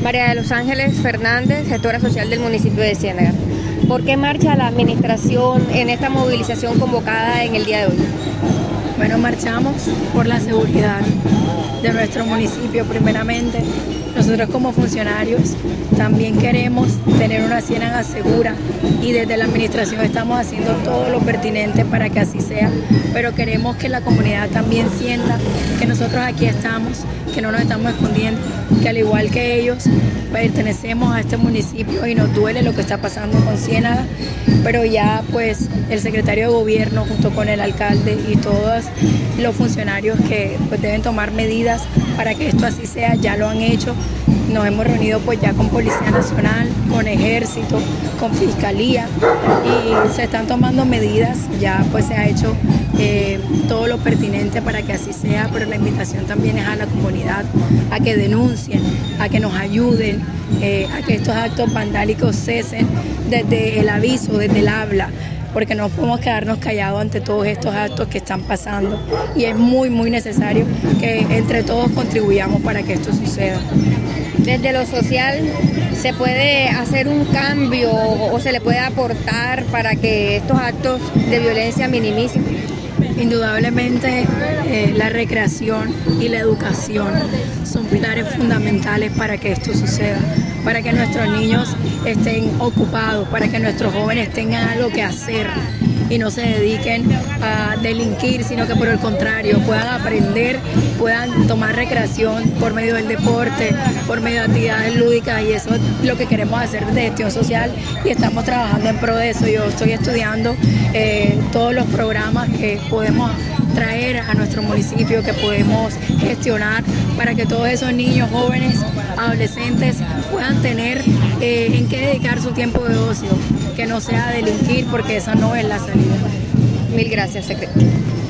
María de los Ángeles Fernández, gestora social del municipio de Ciénaga. ¿Por qué marcha la administración en esta movilización convocada en el día de hoy? Bueno, marchamos por la seguridad de nuestro municipio primeramente. Nosotros como funcionarios también queremos tener una Ciénaga segura y desde la administración estamos haciendo todo lo pertinente para que así sea, pero queremos que la comunidad también sienta que nosotros aquí estamos, que no nos estamos escondiendo, que al igual que ellos pertenecemos a este municipio y nos duele lo que está pasando con Ciénaga, pero ya pues el secretario de gobierno junto con el alcalde y todos los funcionarios que pues deben tomar medidas para que esto así sea, ya lo han hecho. Nos hemos reunido pues ya con Policía Nacional, con Ejército, con Fiscalía y se están tomando medidas, ya pues se ha hecho todo lo pertinente para que así sea, pero la invitación también es a la comunidad a que denuncien, a que nos ayuden, a que estos actos vandálicos cesen desde el aviso, desde el habla, porque no podemos quedarnos callados ante todos estos actos que están pasando y es muy necesario que entre todos contribuyamos para que esto suceda. Desde lo social, ¿se puede hacer un cambio o se le puede aportar para que estos actos de violencia minimicen? Indudablemente la recreación y la educación son pilares fundamentales para que esto suceda, para que nuestros niños estén ocupados, para que nuestros jóvenes tengan algo que hacer y no se dediquen a delinquir, sino que por el contrario puedan aprender, puedan tomar recreación por medio del deporte, por medio de actividades lúdicas, y eso es lo que queremos hacer desde Gestión Social y estamos trabajando en pro de eso. Yo estoy estudiando todos los programas que podemos traer a nuestro municipio, que podemos gestionar para que todos esos niños, jóvenes, adolescentes puedan tener en qué dedicar su tiempo de ocio, que no sea delinquir, porque esa no es la salida. Mil gracias, secretario.